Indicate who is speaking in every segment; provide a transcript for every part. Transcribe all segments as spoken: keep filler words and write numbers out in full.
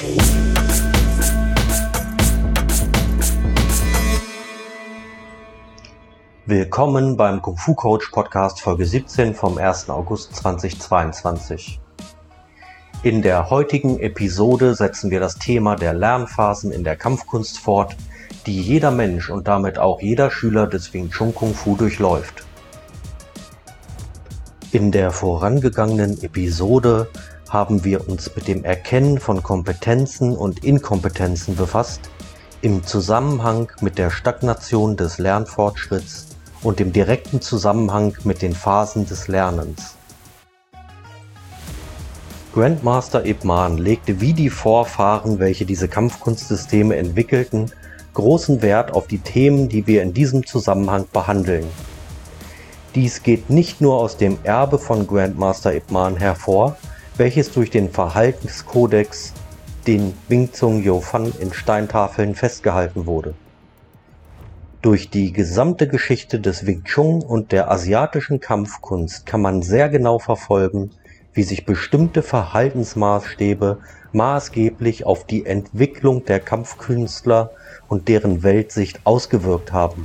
Speaker 1: Willkommen beim Kung Fu Coach Podcast Folge siebzehn vom ersten August zweitausendzweiundzwanzig. In der heutigen Episode setzen wir das Thema der Lernphasen in der Kampfkunst fort, die jeder Mensch und damit auch jeder Schüler des Wing Chun Kung Fu durchläuft. In der vorangegangenen Episode haben wir uns mit dem Erkennen von Kompetenzen und Inkompetenzen befasst, im Zusammenhang mit der Stagnation des Lernfortschritts und im direkten Zusammenhang mit den Phasen des Lernens. Grandmaster Ip Man legte wie die Vorfahren, welche diese Kampfkunstsysteme entwickelten, großen Wert auf die Themen, die wir in diesem Zusammenhang behandeln. Dies geht nicht nur aus dem Erbe von Grandmaster Ip Man hervor, welches durch den Verhaltenskodex, den Wing Tsun Yo Fan, in Steintafeln festgehalten wurde. Durch die gesamte Geschichte des Wing Chun und der asiatischen Kampfkunst kann man sehr genau verfolgen, wie sich bestimmte Verhaltensmaßstäbe maßgeblich auf die Entwicklung der Kampfkünstler und deren Weltsicht ausgewirkt haben.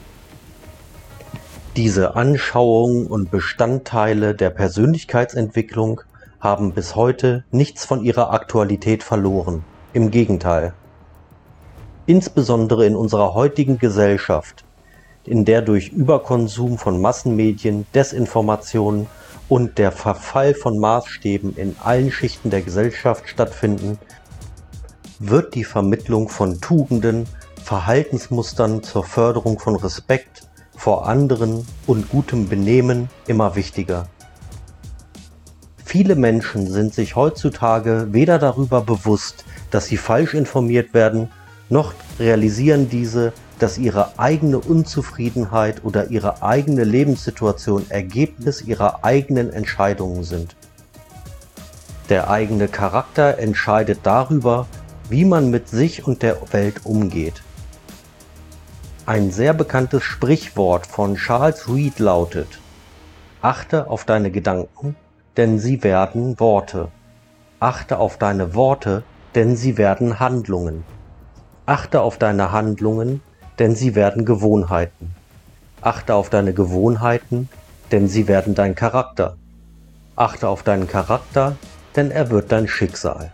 Speaker 1: Diese Anschauungen und Bestandteile der Persönlichkeitsentwicklung haben bis heute nichts von ihrer Aktualität verloren. Im Gegenteil. Insbesondere in unserer heutigen Gesellschaft, in der durch Überkonsum von Massenmedien, Desinformationen und der Verfall von Maßstäben in allen Schichten der Gesellschaft stattfinden, wird die Vermittlung von Tugenden, Verhaltensmustern zur Förderung von Respekt vor anderen und gutem Benehmen immer wichtiger. Viele Menschen sind sich heutzutage weder darüber bewusst, dass sie falsch informiert werden, noch realisieren diese, dass ihre eigene Unzufriedenheit oder ihre eigene Lebenssituation Ergebnis ihrer eigenen Entscheidungen sind. Der eigene Charakter entscheidet darüber, wie man mit sich und der Welt umgeht. Ein sehr bekanntes Sprichwort von Charles Reed lautet: Achte auf deine Gedanken, denn sie werden Worte. Achte auf deine Worte, denn sie werden Handlungen. Achte auf deine Handlungen, denn sie werden Gewohnheiten. Achte auf deine Gewohnheiten, denn sie werden dein Charakter. Achte auf deinen Charakter, denn er wird dein Schicksal.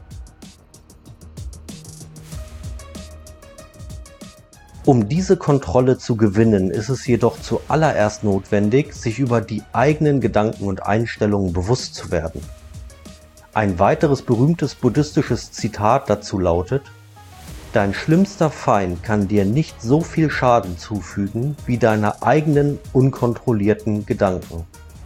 Speaker 1: Um diese Kontrolle zu gewinnen, ist es jedoch zuallererst notwendig, sich über die eigenen Gedanken und Einstellungen bewusst zu werden. Ein weiteres berühmtes buddhistisches Zitat dazu lautet: Dein schlimmster Feind kann dir nicht so viel Schaden zufügen wie deine eigenen unkontrollierten Gedanken.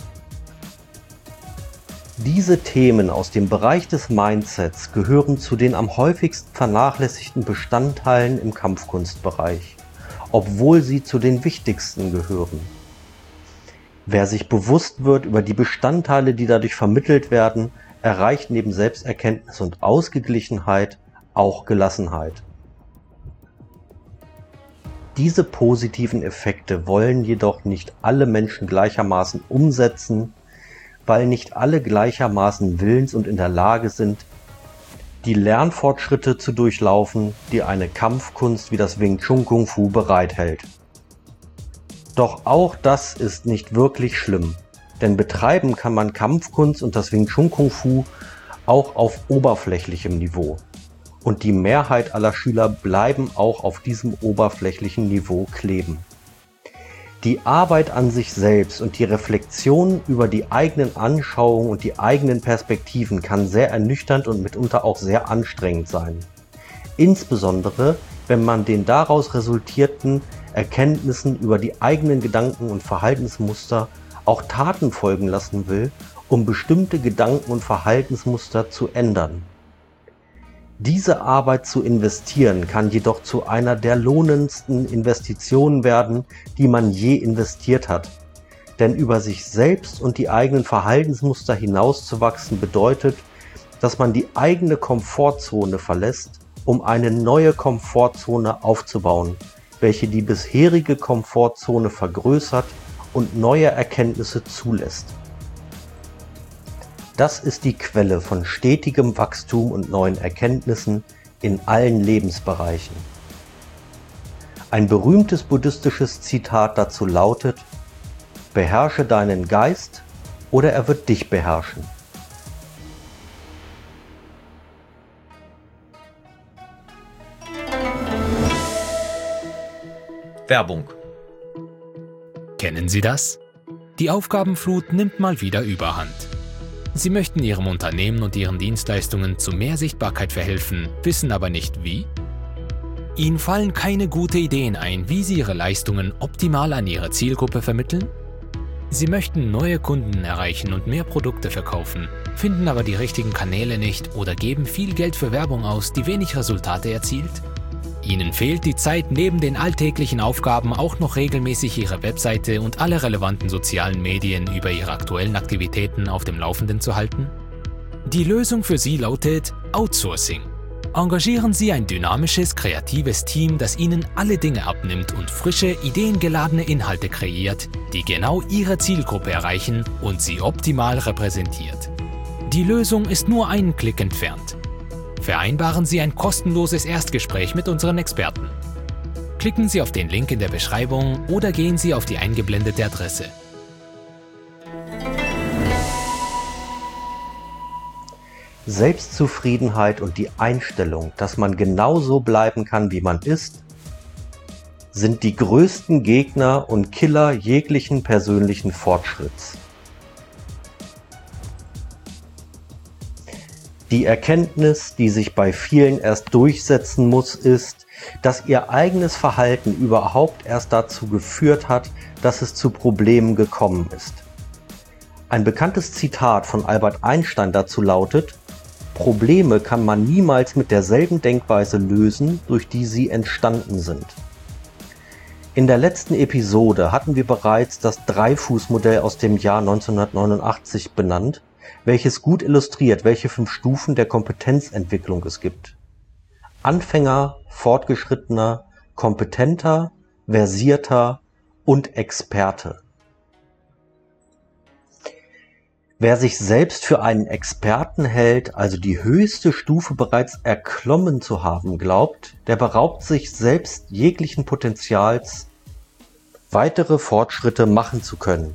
Speaker 1: Diese Themen aus dem Bereich des Mindsets gehören zu den am häufigsten vernachlässigten Bestandteilen im Kampfkunstbereich, obwohl sie zu den wichtigsten gehören. Wer sich bewusst wird über die Bestandteile, die dadurch vermittelt werden, erreicht neben Selbsterkenntnis und Ausgeglichenheit auch Gelassenheit. Diese positiven Effekte wollen jedoch nicht alle Menschen gleichermaßen umsetzen, weil nicht alle gleichermaßen willens und in der Lage sind, die Lernfortschritte zu durchlaufen, die eine Kampfkunst wie das Wing Chun Kung Fu bereithält. Doch auch das ist nicht wirklich schlimm, denn betreiben kann man Kampfkunst und das Wing Chun Kung Fu auch auf oberflächlichem Niveau. Und die Mehrheit aller Schüler bleiben auch auf diesem oberflächlichen Niveau kleben. Die Arbeit an sich selbst und die Reflexion über die eigenen Anschauungen und die eigenen Perspektiven kann sehr ernüchternd und mitunter auch sehr anstrengend sein. Insbesondere, wenn man den daraus resultierten Erkenntnissen über die eigenen Gedanken und Verhaltensmuster auch Taten folgen lassen will, um bestimmte Gedanken und Verhaltensmuster zu ändern. Diese Arbeit zu investieren kann jedoch zu einer der lohnendsten Investitionen werden, die man je investiert hat. Denn über sich selbst und die eigenen Verhaltensmuster hinauszuwachsen bedeutet, dass man die eigene Komfortzone verlässt, um eine neue Komfortzone aufzubauen, welche die bisherige Komfortzone vergrößert und neue Erkenntnisse zulässt. Das ist die Quelle von stetigem Wachstum und neuen Erkenntnissen in allen Lebensbereichen. Ein berühmtes buddhistisches Zitat dazu lautet: Beherrsche deinen Geist oder er wird dich beherrschen.
Speaker 2: Werbung.
Speaker 3: Kennen Sie das? Die Aufgabenflut nimmt mal wieder Überhand. Sie möchten Ihrem Unternehmen und Ihren Dienstleistungen zu mehr Sichtbarkeit verhelfen, wissen aber nicht wie? Ihnen fallen keine guten Ideen ein, wie Sie Ihre Leistungen optimal an Ihre Zielgruppe vermitteln? Sie möchten neue Kunden erreichen und mehr Produkte verkaufen, finden aber die richtigen Kanäle nicht oder geben viel Geld für Werbung aus, die wenig Resultate erzielt? Ihnen fehlt die Zeit, neben den alltäglichen Aufgaben auch noch regelmäßig Ihre Webseite und alle relevanten sozialen Medien über Ihre aktuellen Aktivitäten auf dem Laufenden zu halten? Die Lösung für Sie lautet Outsourcing. Engagieren Sie ein dynamisches, kreatives Team, das Ihnen alle Dinge abnimmt und frische, ideengeladene Inhalte kreiert, die genau Ihre Zielgruppe erreichen und Sie optimal repräsentiert. Die Lösung ist nur einen Klick entfernt. Vereinbaren Sie ein kostenloses Erstgespräch mit unseren Experten. Klicken Sie auf den Link in der Beschreibung oder gehen Sie auf die eingeblendete Adresse.
Speaker 1: Selbstzufriedenheit und die Einstellung, dass man genauso bleiben kann, wie man ist, sind die größten Gegner und Killer jeglichen persönlichen Fortschritts. Die Erkenntnis, die sich bei vielen erst durchsetzen muss, ist, dass ihr eigenes Verhalten überhaupt erst dazu geführt hat, dass es zu Problemen gekommen ist. Ein bekanntes Zitat von Albert Einstein dazu lautet: Probleme kann man niemals mit derselben Denkweise lösen, durch die sie entstanden sind. In der letzten Episode hatten wir bereits das Dreifuß-Modell aus dem Jahr neunzehnhundertneunundachtzig benannt, welches gut illustriert, welche fünf Stufen der Kompetenzentwicklung es gibt. Anfänger, Fortgeschrittener, Kompetenter, Versierter und Experte. Wer sich selbst für einen Experten hält, also die höchste Stufe bereits erklommen zu haben glaubt, der beraubt sich selbst jeglichen Potenzials, weitere Fortschritte machen zu können.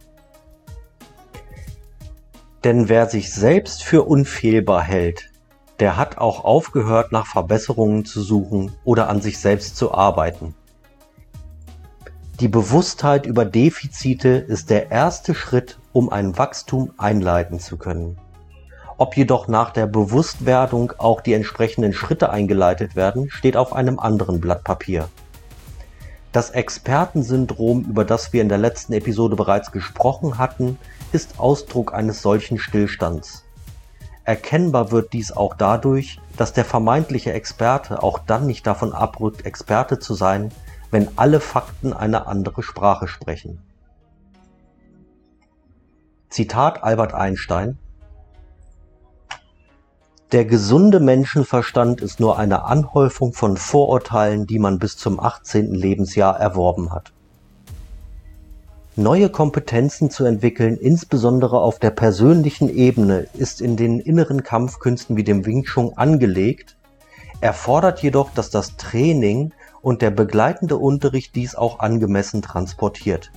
Speaker 1: Denn wer sich selbst für unfehlbar hält, der hat auch aufgehört, nach Verbesserungen zu suchen oder an sich selbst zu arbeiten. Die Bewusstheit über Defizite ist der erste Schritt, um ein Wachstum einleiten zu können. Ob jedoch nach der Bewusstwerdung auch die entsprechenden Schritte eingeleitet werden, steht auf einem anderen Blatt Papier. Das Expertensyndrom, über das wir in der letzten Episode bereits gesprochen hatten, ist Ausdruck eines solchen Stillstands. Erkennbar wird dies auch dadurch, dass der vermeintliche Experte auch dann nicht davon abrückt, Experte zu sein, wenn alle Fakten eine andere Sprache sprechen. Zitat Albert Einstein: Der gesunde Menschenverstand ist nur eine Anhäufung von Vorurteilen, die man bis zum achtzehnten Lebensjahr erworben hat. Neue Kompetenzen zu entwickeln, insbesondere auf der persönlichen Ebene, ist in den inneren Kampfkünsten wie dem Wing Chun angelegt, erfordert jedoch, dass das Training und der begleitende Unterricht dies auch angemessen transportiert.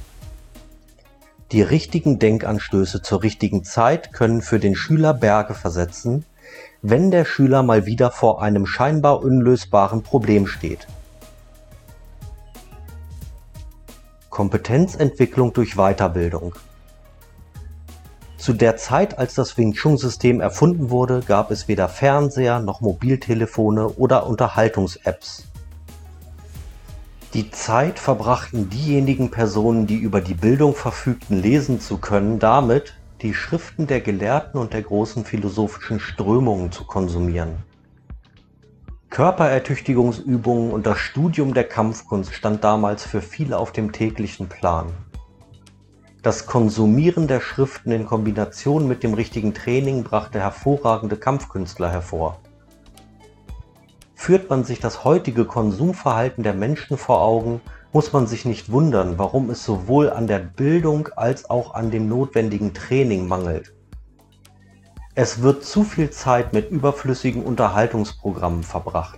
Speaker 1: Die richtigen Denkanstöße zur richtigen Zeit können für den Schüler Berge versetzen, wenn der Schüler mal wieder vor einem scheinbar unlösbaren Problem steht. Kompetenzentwicklung durch Weiterbildung. Zu der Zeit, als das Wing Chun-System erfunden wurde, gab es weder Fernseher noch Mobiltelefone oder Unterhaltungs-Apps. Die Zeit verbrachten diejenigen Personen, die über die Bildung verfügten, lesen zu können, damit, die Schriften der Gelehrten und der großen philosophischen Strömungen zu konsumieren. Körperertüchtigungsübungen und das Studium der Kampfkunst stand damals für viele auf dem täglichen Plan. Das Konsumieren der Schriften in Kombination mit dem richtigen Training brachte hervorragende Kampfkünstler hervor. Führt man sich das heutige Konsumverhalten der Menschen vor Augen, muss man sich nicht wundern, warum es sowohl an der Bildung als auch an dem notwendigen Training mangelt. Es wird zu viel Zeit mit überflüssigen Unterhaltungsprogrammen verbracht.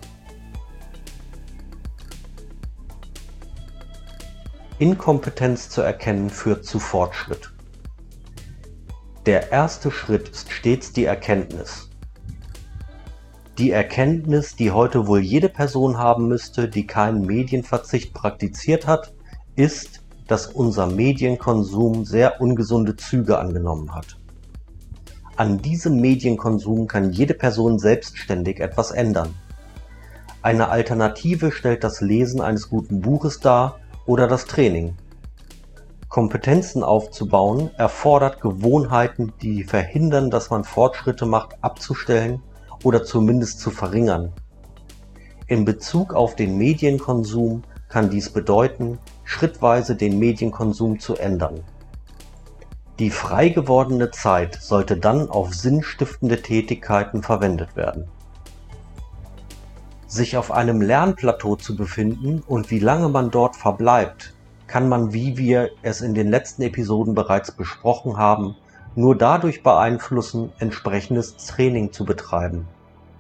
Speaker 1: Inkompetenz zu erkennen führt zu Fortschritt. Der erste Schritt ist stets die Erkenntnis. Die Erkenntnis, die heute wohl jede Person haben müsste, die keinen Medienverzicht praktiziert hat, ist, dass unser Medienkonsum sehr ungesunde Züge angenommen hat. An diesem Medienkonsum kann jede Person selbstständig etwas ändern. Eine Alternative stellt das Lesen eines guten Buches dar oder das Training. Kompetenzen aufzubauen erfordert Gewohnheiten, die verhindern, dass man Fortschritte macht, abzustellen oder zumindest zu verringern. In Bezug auf den Medienkonsum kann dies bedeuten, schrittweise den Medienkonsum zu ändern. Die frei gewordene Zeit sollte dann auf sinnstiftende Tätigkeiten verwendet werden. Sich auf einem Lernplateau zu befinden und wie lange man dort verbleibt, kann man, wie wir es in den letzten Episoden bereits besprochen haben, nur dadurch beeinflussen, entsprechendes Training zu betreiben.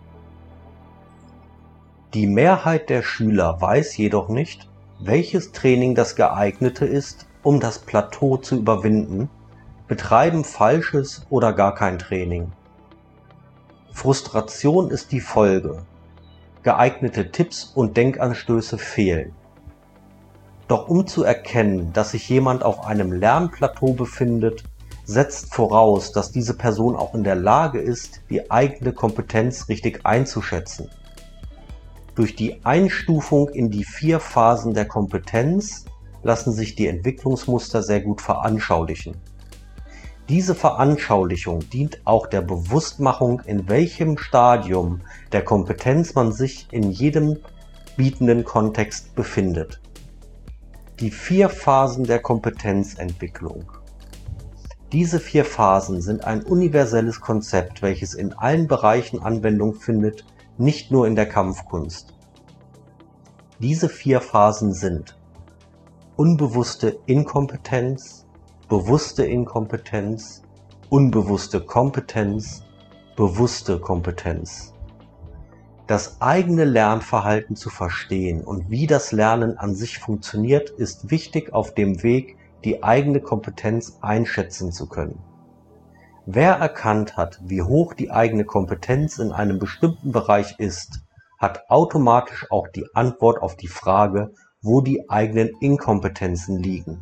Speaker 1: Die Mehrheit der Schüler weiß jedoch nicht, welches Training das geeignete ist, um das Plateau zu überwinden, betreiben falsches oder gar kein Training. Frustration ist die Folge. Geeignete Tipps und Denkanstöße fehlen. Doch um zu erkennen, dass sich jemand auf einem Lernplateau befindet, setzt voraus, dass diese Person auch in der Lage ist, die eigene Kompetenz richtig einzuschätzen. Durch die Einstufung in die vier Phasen der Kompetenz lassen sich die Entwicklungsmuster sehr gut veranschaulichen. Diese Veranschaulichung dient auch der Bewusstmachung, in welchem Stadium der Kompetenz man sich in jedem bietenden Kontext befindet. Die vier Phasen der Kompetenzentwicklung. Diese vier Phasen sind ein universelles Konzept, welches in allen Bereichen Anwendung findet, nicht nur in der Kampfkunst. Diese vier Phasen sind unbewusste Inkompetenz, bewusste Inkompetenz, unbewusste Kompetenz, bewusste Kompetenz. Das eigene Lernverhalten zu verstehen und wie das Lernen an sich funktioniert, ist wichtig auf dem Weg, die eigene Kompetenz einschätzen zu können. Wer erkannt hat, wie hoch die eigene Kompetenz in einem bestimmten Bereich ist, hat automatisch auch die Antwort auf die Frage, wo die eigenen Inkompetenzen liegen.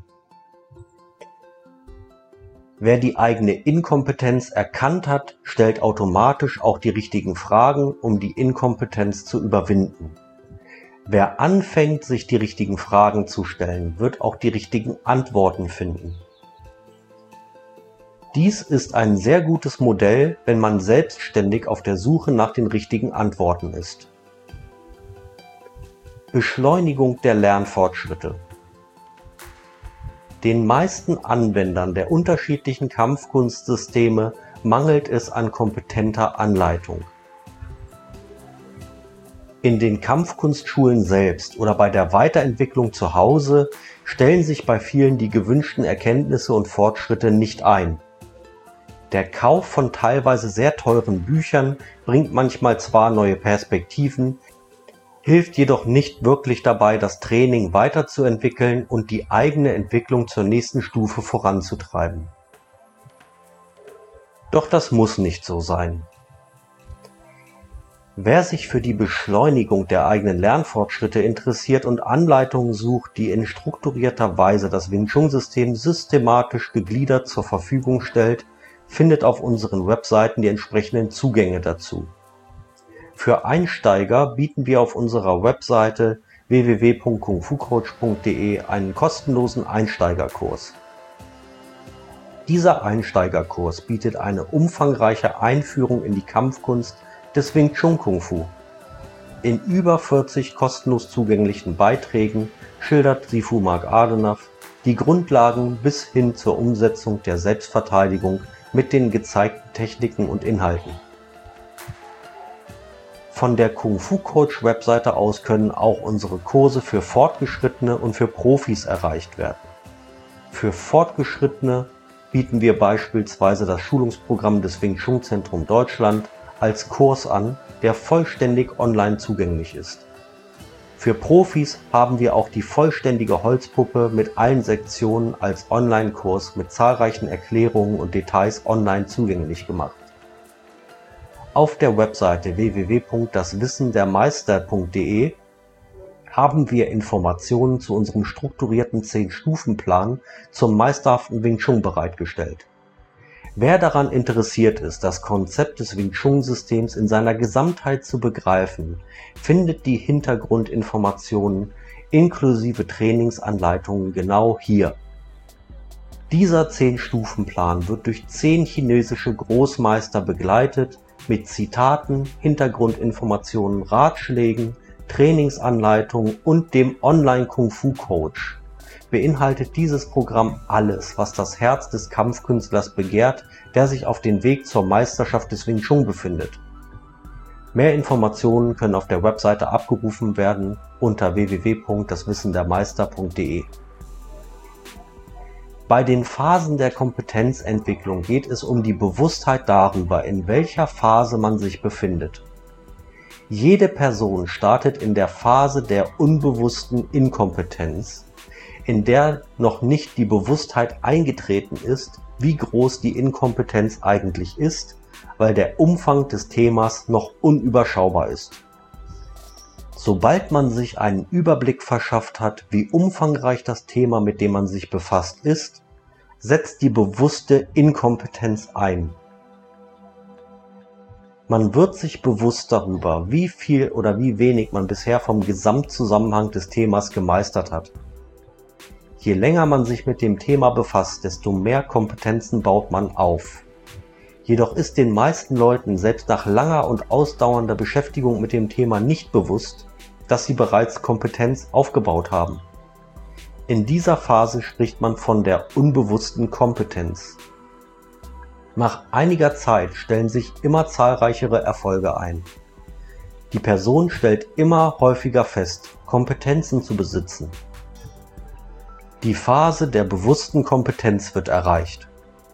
Speaker 1: Wer die eigene Inkompetenz erkannt hat, stellt automatisch auch die richtigen Fragen, um die Inkompetenz zu überwinden. Wer anfängt, sich die richtigen Fragen zu stellen, wird auch die richtigen Antworten finden. Dies ist ein sehr gutes Modell, wenn man selbstständig auf der Suche nach den richtigen Antworten ist. Beschleunigung der Lernfortschritte. Den meisten Anwendern der unterschiedlichen Kampfkunstsysteme mangelt es an kompetenter Anleitung. In den Kampfkunstschulen selbst oder bei der Weiterentwicklung zu Hause stellen sich bei vielen die gewünschten Erkenntnisse und Fortschritte nicht ein. Der Kauf von teilweise sehr teuren Büchern bringt manchmal zwar neue Perspektiven, hilft jedoch nicht wirklich dabei, das Training weiterzuentwickeln und die eigene Entwicklung zur nächsten Stufe voranzutreiben. Doch das muss nicht so sein. Wer sich für die Beschleunigung der eigenen Lernfortschritte interessiert und Anleitungen sucht, die in strukturierter Weise das Wing Chun System systematisch gegliedert zur Verfügung stellt, findet auf unseren Webseiten die entsprechenden Zugänge dazu. Für Einsteiger bieten wir auf unserer Webseite w w w punkt kung fu coach punkt d e einen kostenlosen Einsteigerkurs. Dieser Einsteigerkurs bietet eine umfangreiche Einführung in die Kampfkunst des Wing Chun Kung Fu. In über vierzig kostenlos zugänglichen Beiträgen schildert Sifu Mark Adenaf die Grundlagen bis hin zur Umsetzung der Selbstverteidigung mit den gezeigten Techniken und Inhalten. Von der Kung Fu Coach Webseite aus können auch unsere Kurse für Fortgeschrittene und für Profis erreicht werden. Für Fortgeschrittene bieten wir beispielsweise das Schulungsprogramm des Wing Chun Zentrum Deutschland als Kurs an, der vollständig online zugänglich ist. Für Profis haben wir auch die vollständige Holzpuppe mit allen Sektionen als Online-Kurs mit zahlreichen Erklärungen und Details online zugänglich gemacht. Auf der Webseite w w w punkt das wissen der meister punkt de haben wir Informationen zu unserem strukturierten zehn-Stufen-Plan zum meisterhaften Wing Chun bereitgestellt. Wer daran interessiert ist, das Konzept des Wing Chun-Systems in seiner Gesamtheit zu begreifen, findet die Hintergrundinformationen inklusive Trainingsanleitungen genau hier. Dieser zehn-Stufen-Plan wird durch zehn chinesische Großmeister begleitet mit Zitaten, Hintergrundinformationen, Ratschlägen, Trainingsanleitungen und dem Online-Kung-Fu-Coach. Beinhaltet dieses Programm alles, was das Herz des Kampfkünstlers begehrt, der sich auf dem Weg zur Meisterschaft des Wing Chun befindet. Mehr Informationen können auf der Webseite abgerufen werden unter w w w punkt das wissen der meister punkt de. Bei den Phasen der Kompetenzentwicklung geht es um die Bewusstheit darüber, in welcher Phase man sich befindet. Jede Person startet in der Phase der unbewussten Inkompetenz, in der noch nicht die Bewusstheit eingetreten ist, wie groß die Inkompetenz eigentlich ist, weil der Umfang des Themas noch unüberschaubar ist. Sobald man sich einen Überblick verschafft hat, wie umfangreich das Thema, mit dem man sich befasst, ist, setzt die bewusste Inkompetenz ein. Man wird sich bewusst darüber, wie viel oder wie wenig man bisher vom Gesamtzusammenhang des Themas gemeistert hat. Je länger man sich mit dem Thema befasst, desto mehr Kompetenzen baut man auf. Jedoch ist den meisten Leuten selbst nach langer und ausdauernder Beschäftigung mit dem Thema nicht bewusst, dass sie bereits Kompetenz aufgebaut haben. In dieser Phase spricht man von der unbewussten Kompetenz. Nach einiger Zeit stellen sich immer zahlreichere Erfolge ein. Die Person stellt immer häufiger fest, Kompetenzen zu besitzen. Die Phase der bewussten Kompetenz wird erreicht.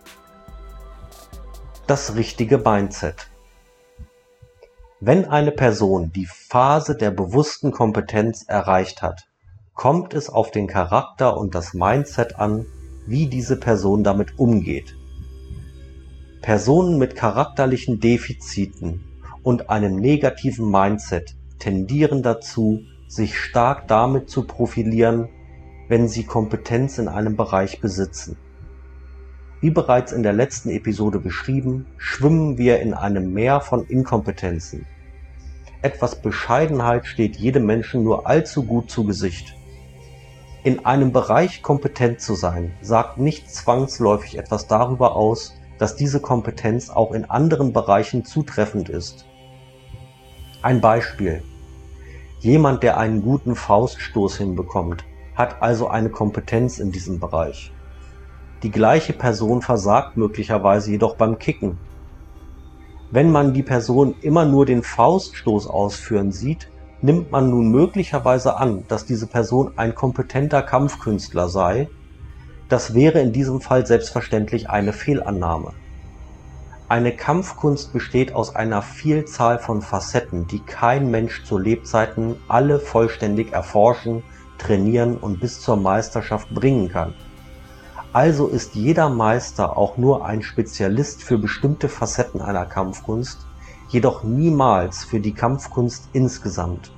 Speaker 1: Das richtige Mindset. Wenn eine Person die Phase der bewussten Kompetenz erreicht hat, kommt es auf den Charakter und das Mindset an, wie diese Person damit umgeht. Personen mit charakterlichen Defiziten und einem negativen Mindset tendieren dazu, sich stark damit zu profilieren, wenn sie Kompetenz in einem Bereich besitzen. Wie bereits in der letzten Episode beschrieben, schwimmen wir in einem Meer von Inkompetenzen. Etwas Bescheidenheit steht jedem Menschen nur allzu gut zu Gesicht. In einem Bereich kompetent zu sein, sagt nicht zwangsläufig etwas darüber aus, dass diese Kompetenz auch in anderen Bereichen zutreffend ist. Ein Beispiel. Jemand, der einen guten Fauststoß hinbekommt, hat also eine Kompetenz in diesem Bereich. Die gleiche Person versagt möglicherweise jedoch beim Kicken. Wenn man die Person immer nur den Fauststoß ausführen sieht, nimmt man nun möglicherweise an, dass diese Person ein kompetenter Kampfkünstler sei. Das wäre in diesem Fall selbstverständlich eine Fehlannahme. Eine Kampfkunst besteht aus einer Vielzahl von Facetten, die kein Mensch zu Lebzeiten alle vollständig erforschen, trainieren und bis zur Meisterschaft bringen kann. Also ist jeder Meister auch nur ein Spezialist für bestimmte Facetten einer Kampfkunst, jedoch niemals für die Kampfkunst insgesamt.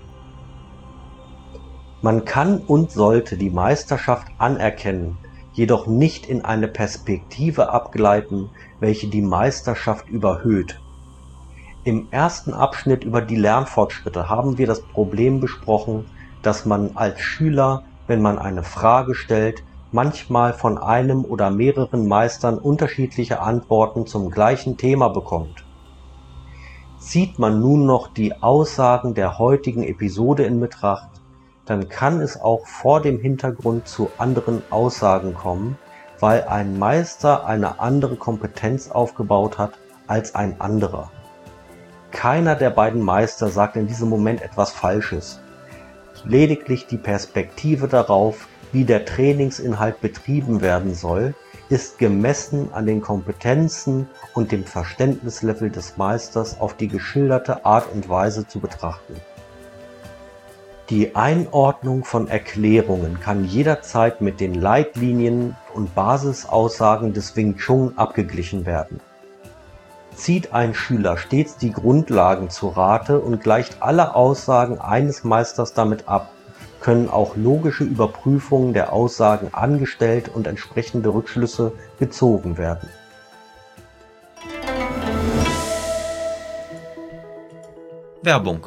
Speaker 1: Man kann und sollte die Meisterschaft anerkennen, jedoch nicht in eine Perspektive abgleiten, welche die Meisterschaft überhöht. Im ersten Abschnitt über die Lernfortschritte haben wir das Problem besprochen, dass man als Schüler, wenn man eine Frage stellt, manchmal von einem oder mehreren Meistern unterschiedliche Antworten zum gleichen Thema bekommt. Zieht man nun noch die Aussagen der heutigen Episode in Betracht, dann kann es auch vor dem Hintergrund zu anderen Aussagen kommen, weil ein Meister eine andere Kompetenz aufgebaut hat als ein anderer. Keiner der beiden Meister sagt in diesem Moment etwas Falsches. Lediglich die Perspektive darauf, wie der Trainingsinhalt betrieben werden soll, ist gemessen an den Kompetenzen und dem Verständnislevel des Meisters auf die geschilderte Art und Weise zu betrachten. Die Einordnung von Erklärungen kann jederzeit mit den Leitlinien und Basisaussagen des Wing Chun abgeglichen werden. Zieht ein Schüler stets die Grundlagen zu Rate und gleicht alle Aussagen eines Meisters damit ab, können auch logische Überprüfungen der Aussagen angestellt und entsprechende Rückschlüsse gezogen werden.
Speaker 2: Werbung.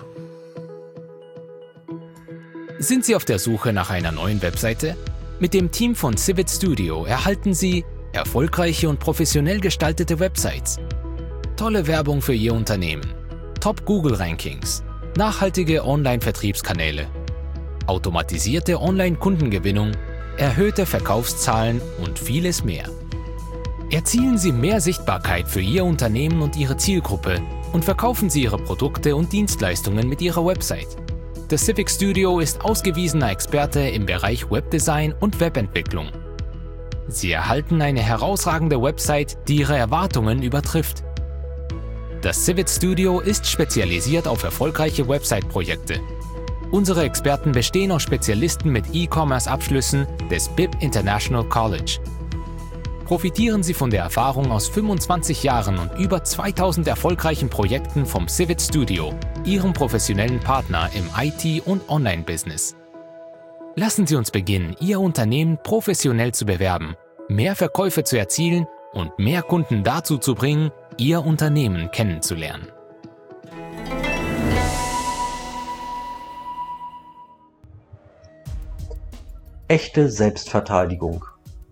Speaker 3: Sind Sie auf der Suche nach einer neuen Webseite? Mit dem Team von Civit Studio erhalten Sie erfolgreiche und professionell gestaltete Websites, tolle Werbung für Ihr Unternehmen, Top-Google-Rankings, nachhaltige Online-Vertriebskanäle, automatisierte Online-Kundengewinnung, erhöhte Verkaufszahlen und vieles mehr. Erzielen Sie mehr Sichtbarkeit für Ihr Unternehmen und Ihre Zielgruppe und verkaufen Sie Ihre Produkte und Dienstleistungen mit Ihrer Website. Das Civit Studio ist ausgewiesener Experte im Bereich Webdesign und Webentwicklung. Sie erhalten eine herausragende Website, die Ihre Erwartungen übertrifft. Das Civit Studio ist spezialisiert auf erfolgreiche Website-Projekte. Unsere Experten bestehen aus Spezialisten mit E-Commerce-Abschlüssen des B I B International College. Profitieren Sie von der Erfahrung aus fünfundzwanzig Jahren und über zweitausend erfolgreichen Projekten vom Civit Studio, Ihrem professionellen Partner im I T- und Online-Business. Lassen Sie uns beginnen, Ihr Unternehmen professionell zu bewerben, mehr Verkäufe zu erzielen und mehr Kunden dazu zu bringen, Ihr Unternehmen kennenzulernen.
Speaker 1: Echte Selbstverteidigung.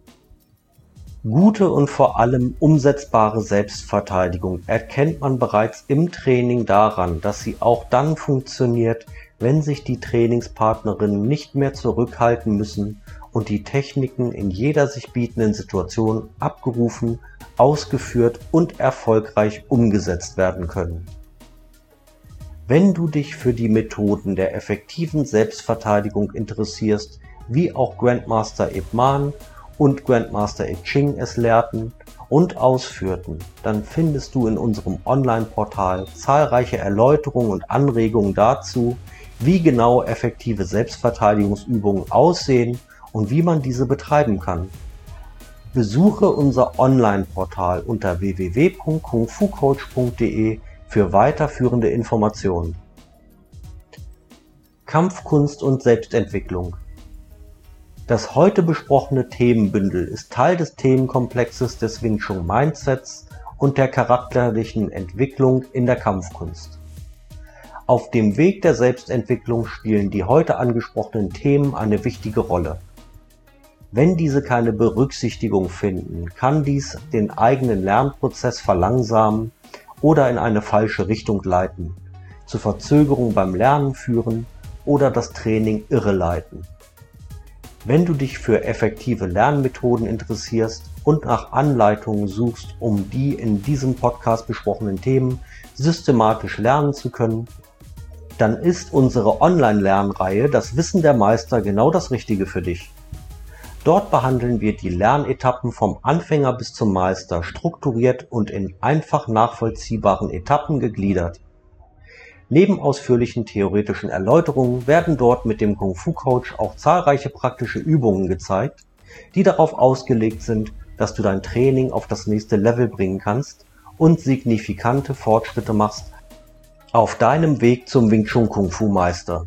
Speaker 1: Gute und vor allem umsetzbare Selbstverteidigung erkennt man bereits im Training daran, dass sie auch dann funktioniert, wenn sich die Trainingspartnerinnen nicht mehr zurückhalten müssen und die Techniken in jeder sich bietenden Situation abgerufen, ausgeführt und erfolgreich umgesetzt werden können. Wenn du dich für die Methoden der effektiven Selbstverteidigung interessierst, wie auch Grandmaster Ip Man und Grandmaster I Ching es lehrten und ausführten, dann findest du in unserem Online-Portal zahlreiche Erläuterungen und Anregungen dazu, wie genau effektive Selbstverteidigungsübungen aussehen und wie man diese betreiben kann. Besuche unser Online-Portal unter w w w punkt kung fu coach punkt d e für weiterführende Informationen. Kampfkunst und Selbstentwicklung. Das heute besprochene Themenbündel ist Teil des Themenkomplexes des Wing Chun Mindsets und der charakterlichen Entwicklung in der Kampfkunst. Auf dem Weg der Selbstentwicklung spielen die heute angesprochenen Themen eine wichtige Rolle. Wenn diese keine Berücksichtigung finden, kann dies den eigenen Lernprozess verlangsamen oder in eine falsche Richtung leiten, zu Verzögerung beim Lernen führen oder das Training irreleiten. Wenn du dich für effektive Lernmethoden interessierst und nach Anleitungen suchst, um die in diesem Podcast besprochenen Themen systematisch lernen zu können, dann ist unsere Online-Lernreihe Das Wissen der Meister genau das Richtige für dich. Dort behandeln wir die Lernetappen vom Anfänger bis zum Meister strukturiert und in einfach nachvollziehbaren Etappen gegliedert. Neben ausführlichen theoretischen Erläuterungen werden dort mit dem Kung Fu Coach auch zahlreiche praktische Übungen gezeigt, die darauf ausgelegt sind, dass du dein Training auf das nächste Level bringen kannst und signifikante Fortschritte machst auf deinem Weg zum Wing Chun Kung Fu Meister.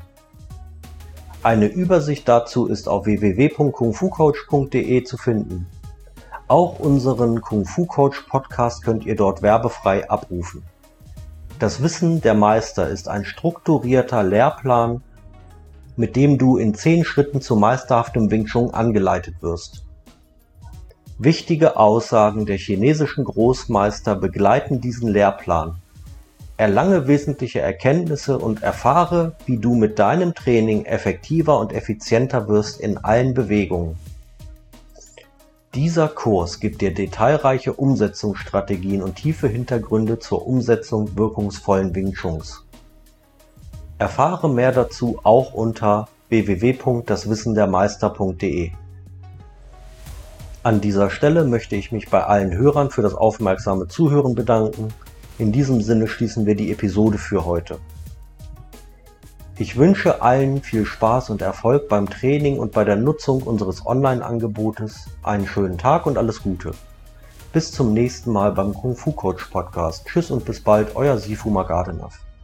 Speaker 1: Eine Übersicht dazu ist auf w w w punkt kung fu coach punkt d e zu finden. Auch unseren Kung Fu Coach Podcast könnt ihr dort werbefrei abrufen. Das Wissen der Meister ist ein strukturierter Lehrplan, mit dem du in zehn Schritten zu meisterhaftem Wing Chun angeleitet wirst. Wichtige Aussagen der chinesischen Großmeister begleiten diesen Lehrplan. Erlange wesentliche Erkenntnisse und erfahre, wie du mit deinem Training effektiver und effizienter wirst in allen Bewegungen. Dieser Kurs gibt dir detailreiche Umsetzungsstrategien und tiefe Hintergründe zur Umsetzung wirkungsvollen Wing Chuns. Erfahre mehr dazu auch unter w w w punkt das wissen der meister punkt d e. An dieser Stelle möchte ich mich bei allen Hörern für das aufmerksame Zuhören bedanken. In diesem Sinne schließen wir die Episode für heute. Ich wünsche allen viel Spaß und Erfolg beim Training und bei der Nutzung unseres Online-Angebotes. Einen schönen Tag und alles Gute. Bis zum nächsten Mal beim Kung Fu Coach Podcast. Tschüss und bis bald, euer Sifu Magadenov.